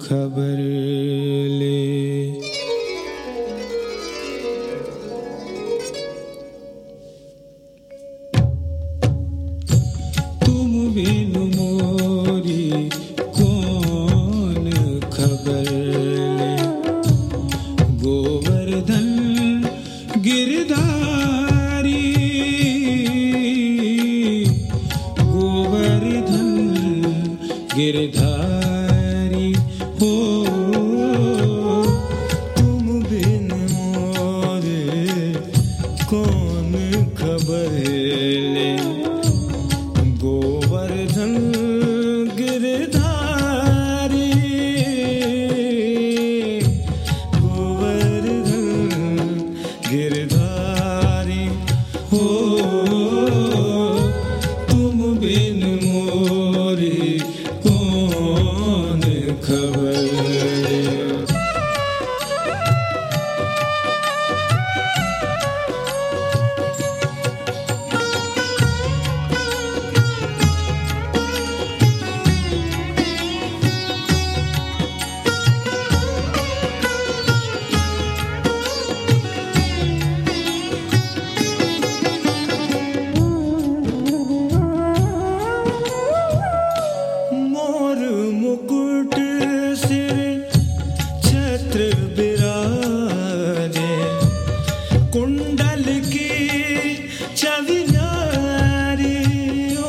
खबर ले। तुम बिन मोरी कौन खबर ले। गोवर्धन गिरधारी, गोवर्धन गिरधारी हो। तुम बिन मोरे कौन खबर ले। गोवर्धन गिरधारी, गोवर्धन गिरधारी हो। तुम बिन मोरी कौन खबर ले। मोर मुकुट सिर छत्र विराजे। कुंडल की छवि न्यारी ओ।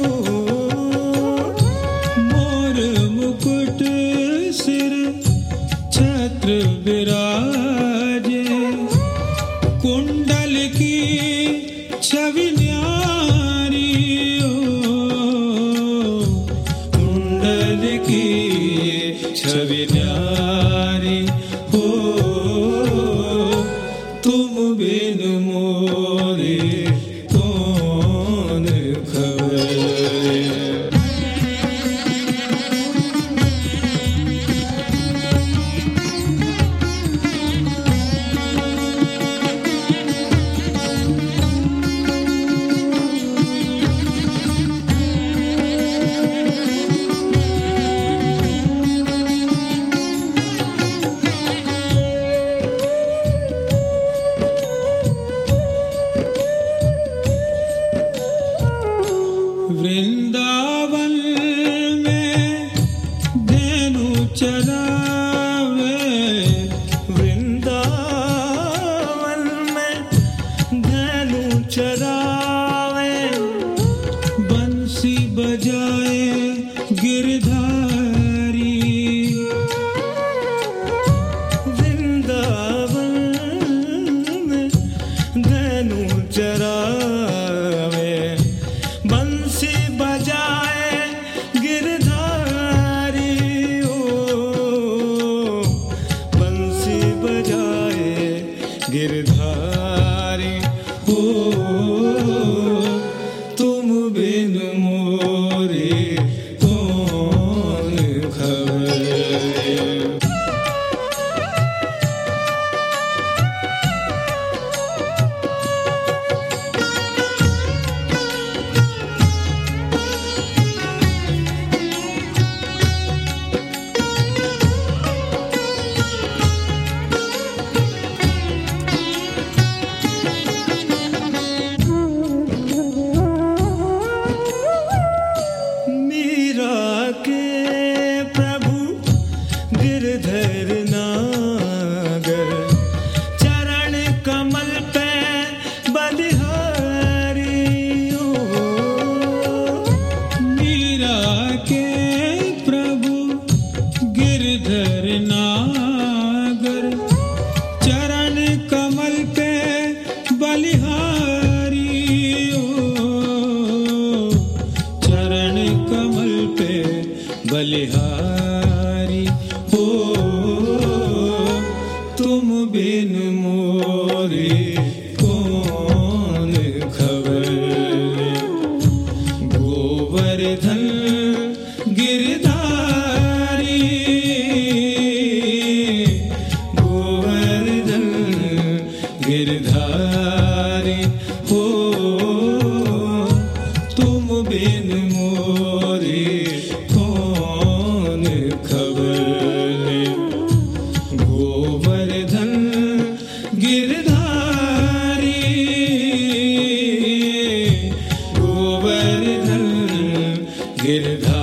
मोर मुकुट सिर छत्र विराजे। कुंडल की छवि न्यारी ओ। कुंडल की छवि न्यारी हो। तुम बिन मोरे कौन खबर ले। वृंदावन में धेनु चरावे। वृंदावन में धेनु चरावे। बंसी बजाए गिरधारी। वृंदावन में धेनु चरावे। बंसी बजाए गिरधारी ओ। बंसी बजाए गिरधारी हो। तुम बिन मोरे कौन खबर ले। मीरा के प्रभु गिरधर नागर। चरण कमल पे बलिहारी ओ। मीरा के प्रभु गिरधर नागर। चरण कमल पे बलिहारी ओ। चरण कमल पे बलिहारी हो। तुम बिन मोरे कौन खबर ले। गोवर्धन गिरधारी, गोवर्धन गिरधारी हो। तुम बिन मोरे कौन खबर ले। गिरधर